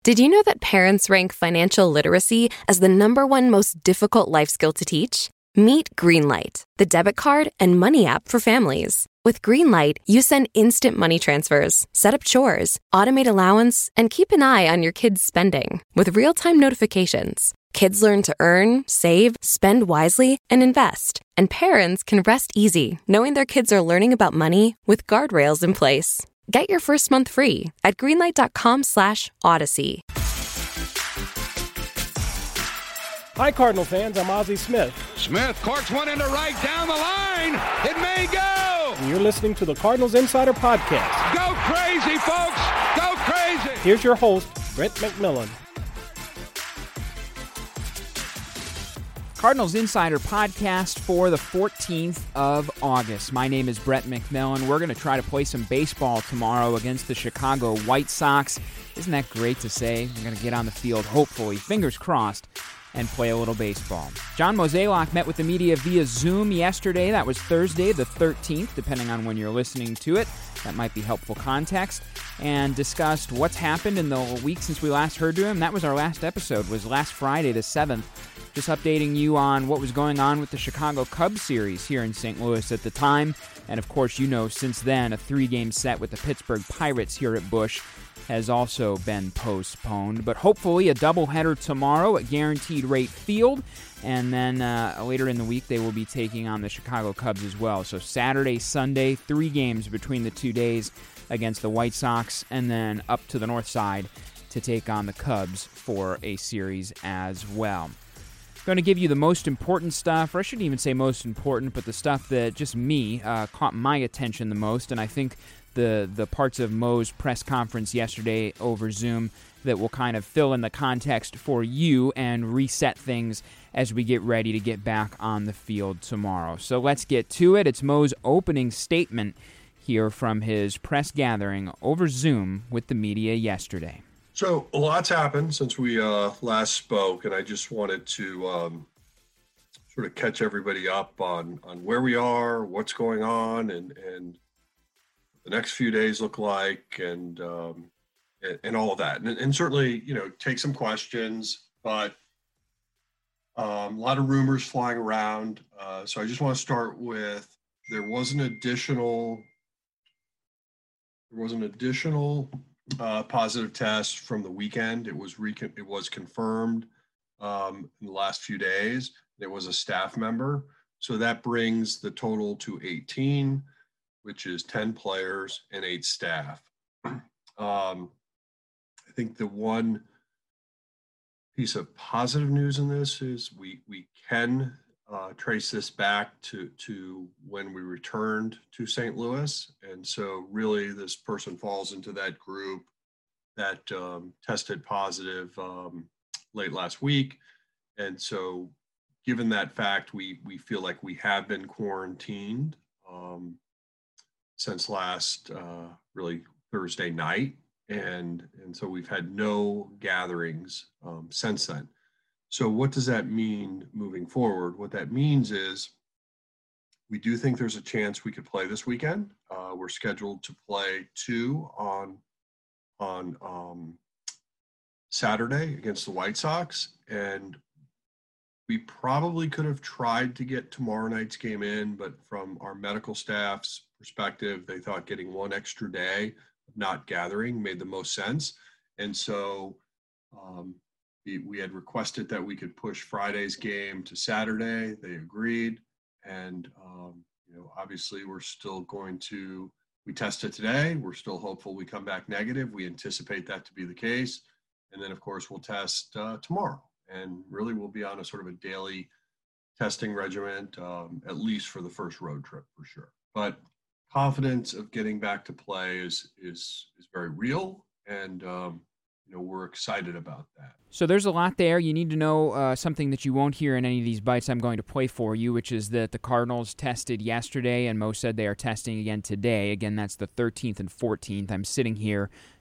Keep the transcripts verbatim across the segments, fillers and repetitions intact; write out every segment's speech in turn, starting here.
Did you know that parents rank financial literacy as the number one most difficult life skill to teach? Meet Greenlight, the debit card and money app for families. With Greenlight, you send instant money transfers, set up chores, automate allowance, and keep an eye on your kids' spending with real-time notifications. Kids learn to earn, save, spend wisely, and invest. And parents can rest easy knowing their kids are learning about money with guardrails in place. Get your first month free at greenlight.com slash odyssey. Hi, Cardinal fans. I'm Ozzie Smith. Smith corks one into right down the line. It may go. And you're listening to the Cardinals Insider Podcast. Go crazy, folks. Go crazy. Here's your host, Brett McMillan. Cardinals Insider Podcast for the fourteenth of August. My name is Brett McMillan. We're going to try to play some baseball tomorrow against the Chicago White Sox. Isn't that great to say? We're going to get on the field, hopefully, fingers crossed, and play a little baseball. John Mozeliak met with the media via Zoom yesterday. That was Thursday the thirteenth, depending on when you're listening to it. That might be helpful context. And discussed what's happened in the week since we last heard to him. That was our last episode, was last Friday the seventh. Just updating you on what was going on with the Chicago Cubs series here in Saint Louis at the time. And of course, you know, since then, a three-game set with the Pittsburgh Pirates here at Busch has also been postponed. But hopefully a doubleheader tomorrow at Guaranteed Rate Field. And then uh, later in the week, they will be taking on the Chicago Cubs as well. So Saturday, Sunday, three games between the two days against the White Sox, and then up to the north side to take on the Cubs for a series as well. Going to give you the most important stuff, or I shouldn't even say most important, but the stuff that just me uh, caught my attention the most, and I think the the parts of Mo's press conference yesterday over Zoom that will kind of fill in the context for you and reset things as we get ready to get back on the field tomorrow. So let's get to it. It's Mo's opening statement here from his press gathering over Zoom with the media yesterday. So a lot's happened since we uh, last spoke, and I just wanted to um, sort of catch everybody up on, on where we are, what's going on, and, and the next few days look like, and um, and, and all of that. And, and certainly, you know, take some questions, but um, a lot of rumors flying around. Uh, so I just want to start with, there was an additional, there was an additional Uh, positive test from the weekend. It was recon- it was confirmed um, in the last few days. It was a staff member. So that brings the total to eighteen, which is ten players and eight staff. Um, I think the one piece of positive news in this is we we can uh, trace this back to, to when we returned to Saint Louis. And so really this person falls into that group that um, tested positive um, late last week. And so given that fact, we, we feel like we have been quarantined um, since last uh, really Thursday night. And, and so we've had no gatherings um, since then. So what does that mean moving forward? What that means is we do think there's a chance we could play this weekend. Uh, we're scheduled to play two on, on um, Saturday against the White Sox. And we probably could have tried to get tomorrow night's game in, but from our medical staff's perspective, they thought getting one extra day of not gathering made the most sense. And so um, we had requested that we could push Friday's game to Saturday. They agreed. And, um, you know, obviously we're still going to, we tested today. We're still hopeful we come back negative. We anticipate that to be the case. And then, of course, we'll test uh, tomorrow. And really we'll be on a sort of a daily testing regimen, um, at least for the first road trip for sure. But confidence of getting back to play is, is, is very real. And, um, you know, we're excited about that. So there's a lot there. You need to know uh, something that you won't hear in any of these bites I'm going to play for you, which is that the Cardinals tested yesterday, and Mo said they are testing again today. Again, that's the thirteenth and fourteenth. I'm sitting here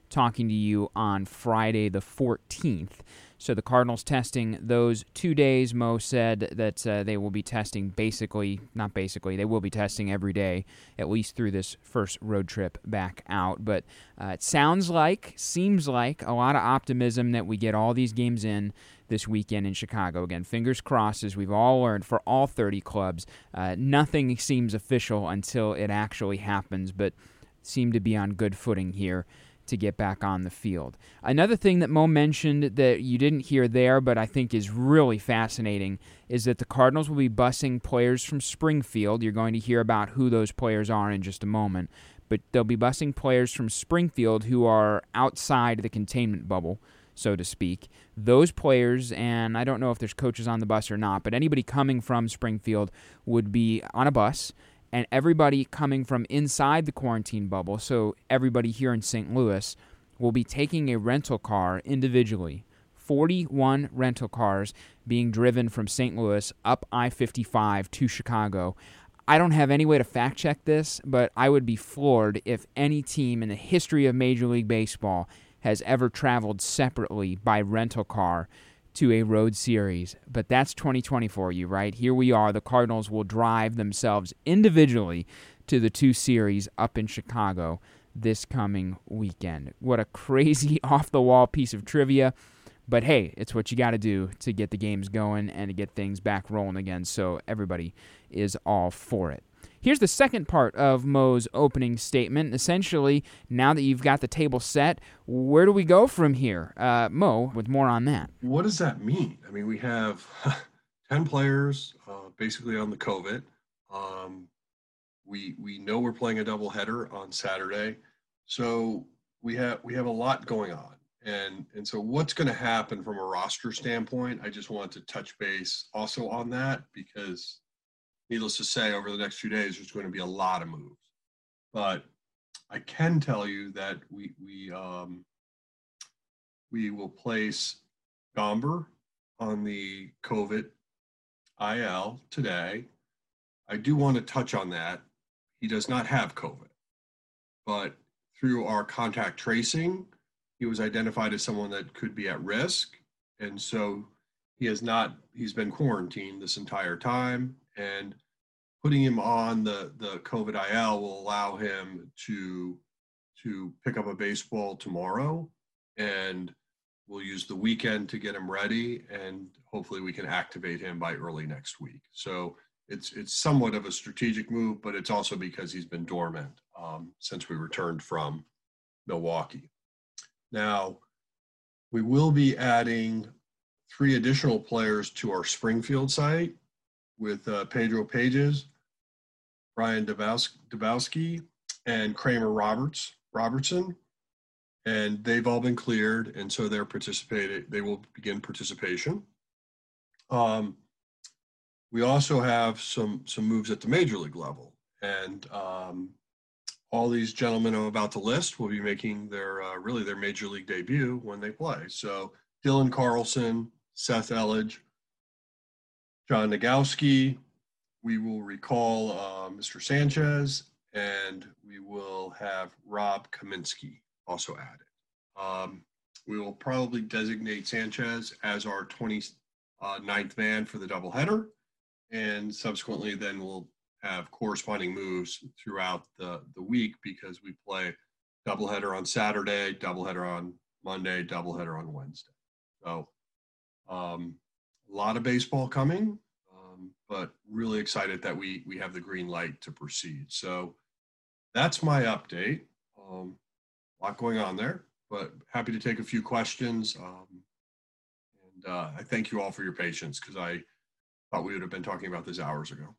talking to you on Friday the fourteenth. So the Cardinals testing those two days. Mo said that uh, they will be testing basically, not basically, they will be testing every day, at least through this first road trip back out. But uh, it sounds like, seems like, a lot of optimism that we get all these games in this weekend in Chicago. Again, fingers crossed, as we've all learned, for all thirty clubs. Uh, nothing seems official until it actually happens, but seem to be on good footing here to get back on the field. Another thing that Mo mentioned that you didn't hear there, but I think is really fascinating, is that the Cardinals will be busing players from Springfield. You're going to hear about who those players are in just a moment, but they'll be busing players from Springfield who are outside the containment bubble, so to speak. Those players, and I don't know if there's coaches on the bus or not, but anybody coming from Springfield would be on a bus, and everybody coming from inside the quarantine bubble, so everybody here in Saint Louis, will be taking a rental car individually. forty-one rental cars being driven from Saint Louis up I fifty-five to Chicago. I don't have any way to fact-check this, but I would be floored if any team in the history of Major League Baseball has ever traveled separately by rental car to a road series. But that's twenty twenty for you, right? Here we are. The Cardinals will drive themselves individually to the two series up in Chicago this coming weekend. What a crazy off-the-wall piece of trivia. But hey, it's what you got to do to get the games going and to get things back rolling again, so everybody is all for it. Here's the second part of Mo's opening statement. Essentially, now that you've got the table set, where do we go from here? Uh, Mo, with more on that. What does that mean? I mean, we have ten players uh, basically on the COVID. Um, we we know we're playing a doubleheader on Saturday, so we have we have a lot going on. And and so what's going to happen from a roster standpoint? I just want to touch base also on that, because needless to say, over the next few days, there's going to be a lot of moves. But I can tell you that we we um, we will place Gomber on the COVID I L today. I do want to touch on that. He does not have COVID, but through our contact tracing, he was identified as someone that could be at risk. And so he has not, he's been quarantined this entire time, and putting him on the, the COVID I L will allow him to, to pick up a baseball tomorrow, and we'll use the weekend to get him ready, and hopefully we can activate him by early next week. So it's, it's somewhat of a strategic move, but it's also because he's been dormant um, since we returned from Milwaukee. Now, we will be adding three additional players to our Springfield site with uh, Pedro Pages, Brian Dabowski, and Kramer Roberts Robertson, and they've all been cleared, and so they're participating. They will begin participation. Um, we also have some some moves at the major league level, and um, all these gentlemen I'm about to list will be making their uh, really their major league debut when they play. So Dylan Carlson, Seth Elledge, John Nagowski. We will recall uh, Mister Sanchez, and we will have Rob Kaminsky also added. Um, we will probably designate Sanchez as our twenty-ninth man for the doubleheader, and subsequently then we'll have corresponding moves throughout the, the week, because we play doubleheader on Saturday, doubleheader on Monday, doubleheader on Wednesday. So um, a lot of baseball coming, um, but really excited that we we have the green light to proceed. So that's my update. Um, a lot going on there, but happy to take a few questions. Um, and uh, I thank you all for your patience, because I thought we would have been talking about this hours ago.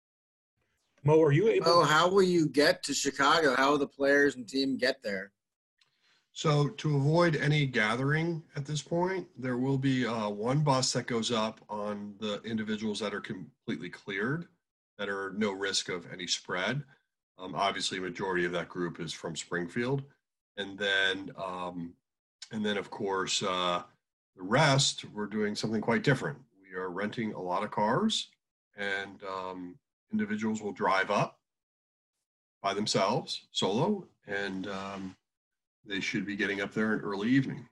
Mo, are you able? Oh, how will you get to Chicago? How will the players and team get there? So to avoid any gathering at this point, there will be uh, one bus that goes up on the individuals that are completely cleared, that are no risk of any spread. Um, obviously, a majority of that group is from Springfield. And then, um, and then of course, uh, the rest, we're doing something quite different. We are renting a lot of cars, and um, individuals will drive up by themselves, solo, and um, they should be getting up there in early evening.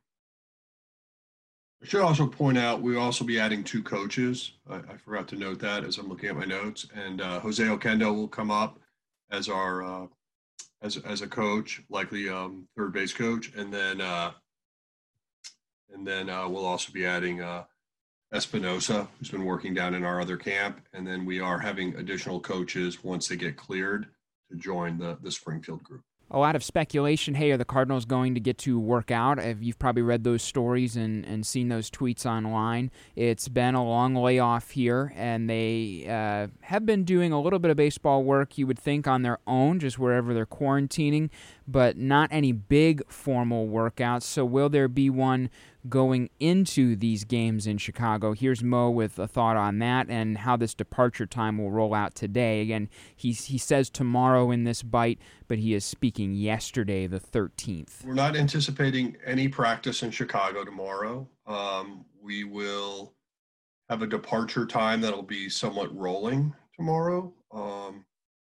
I should also point out we'll also be adding two coaches. I, I forgot to note that as I'm looking at my notes. And uh, Jose Oquendo will come up as our uh, as as a coach, likely um, third base coach, and then uh, and then uh, we'll also be adding uh, Espinosa, who's been working down in our other camp, and then we are having additional coaches once they get cleared to join the the Springfield group. A lot of speculation. Hey, are the Cardinals going to get to work out? You've probably read those stories and, and seen those tweets online. It's been a long layoff here, and they uh, have been doing a little bit of baseball work, you would think, on their own, just wherever they're quarantining, but not any big formal workouts. So will there be one going into these games in Chicago? Here's Mo with a thought on that and how this departure time will roll out today. Again, he's, he says tomorrow in this bite, but he is speaking yesterday, the thirteenth. We're not anticipating any practice in Chicago tomorrow. Um, we will have a departure time that'll be somewhat rolling tomorrow um,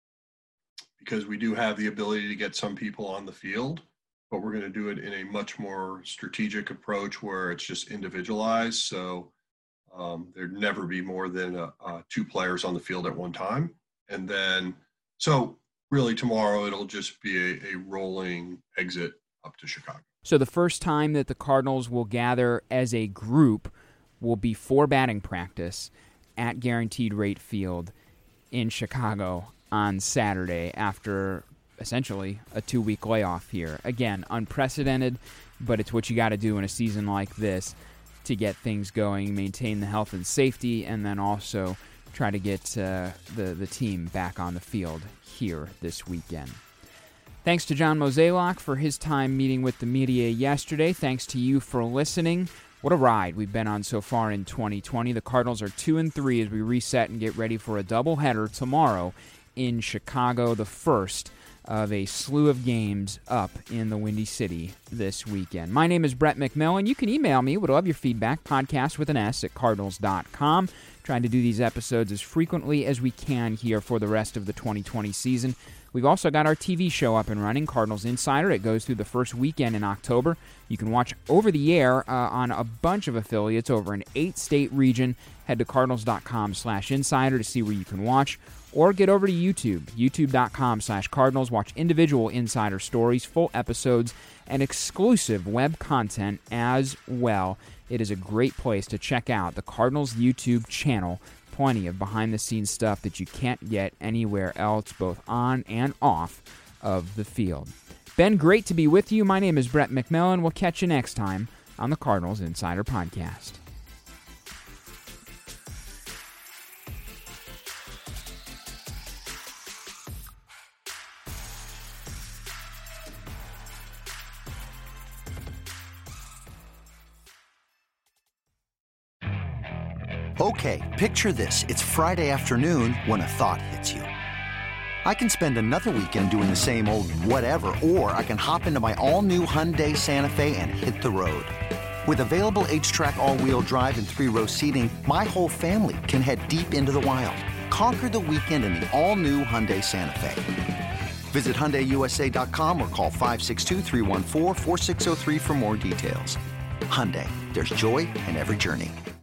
because we do have the ability to get some people on the field, but we're going to do it in a much more strategic approach where it's just individualized. So um, there'd never be more than uh, uh, two players on the field at one time. And then, so really tomorrow it'll just be a, a rolling exit up to Chicago. So the first time that the Cardinals will gather as a group will be for batting practice at Guaranteed Rate Field in Chicago on Saturday after essentially a two-week layoff here. Again, unprecedented, but it's what you got to do in a season like this to get things going, maintain the health and safety, and then also try to get uh, the, the team back on the field here this weekend. Thanks to John Mozeliak for his time meeting with the media yesterday. Thanks to you for listening. What a ride we've been on so far in twenty twenty. The Cardinals are two and three as we reset and get ready for a doubleheader tomorrow in Chicago, the first of a slew of games up in the Windy City this weekend. My name is Brett McMillan. You can email me. Would love your feedback. Podcast with an S at cardinals dot com. Trying to do these episodes as frequently as we can here for the rest of the twenty twenty season. We've also got our T V show up and running, Cardinals Insider. It goes through the first weekend in October. You can watch over the air uh, on a bunch of affiliates over an eight-state region. Head to cardinals dot com slash insider to see where you can watch. Or get over to YouTube, youtube dot com slash cardinals. Watch individual insider stories, full episodes, and exclusive web content as well. It is a great place to check out the Cardinals YouTube channel. Plenty of behind-the-scenes stuff that you can't get anywhere else, both on and off of the field. Been great to be with you. My name is Brett McMillan. We'll catch you next time on the Cardinals Insider Podcast. Okay, picture this. It's Friday afternoon when a thought hits you. I can spend another weekend doing the same old whatever, or I can hop into my all-new Hyundai Santa Fe and hit the road. With available H-Track all-wheel drive and three-row seating, my whole family can head deep into the wild. Conquer the weekend in the all-new Hyundai Santa Fe. Visit Hyundai U S A dot com or call five six two, three one four, four six zero three for more details. Hyundai, there's joy in every journey.